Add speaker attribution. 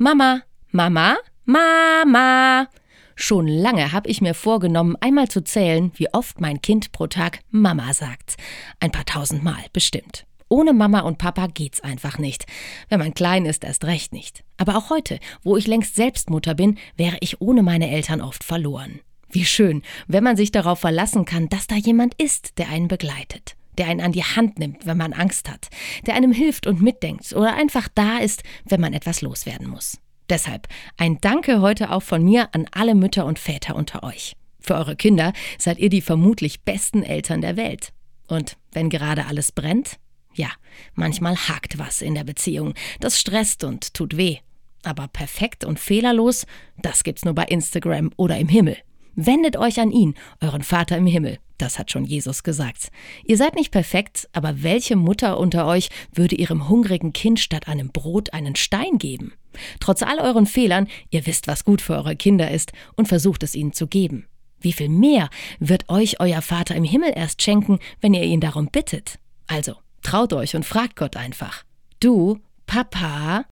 Speaker 1: Mama, Mama, Mama. Schon lange habe ich mir vorgenommen, einmal zu zählen, wie oft mein Kind pro Tag Mama sagt. Ein paar tausendmal, bestimmt. Ohne Mama und Papa geht's einfach nicht. Wenn man klein ist, erst recht nicht. Aber auch heute, wo ich längst selbst Mutter bin, wäre ich ohne meine Eltern oft verloren. Wie schön, wenn man sich darauf verlassen kann, dass da jemand ist, der einen begleitet, der einen an die Hand nimmt, wenn man Angst hat, der einem hilft und mitdenkt oder einfach da ist, wenn man etwas loswerden muss. Deshalb ein Danke heute auch von mir an alle Mütter und Väter unter euch. Für eure Kinder seid ihr die vermutlich besten Eltern der Welt. Und wenn gerade alles brennt? Ja, manchmal hakt was in der Beziehung. Das stresst und tut weh. Aber perfekt und fehlerlos, das gibt's nur bei Instagram oder im Himmel. Wendet euch an ihn, euren Vater im Himmel. Das hat schon Jesus gesagt. Ihr seid nicht perfekt, aber welche Mutter unter euch würde ihrem hungrigen Kind statt einem Brot einen Stein geben? Trotz all euren Fehlern, ihr wisst, was gut für eure Kinder ist und versucht es ihnen zu geben. Wie viel mehr wird euch euer Vater im Himmel erst schenken, wenn ihr ihn darum bittet? Also, traut euch und fragt Gott einfach. Du, Papa,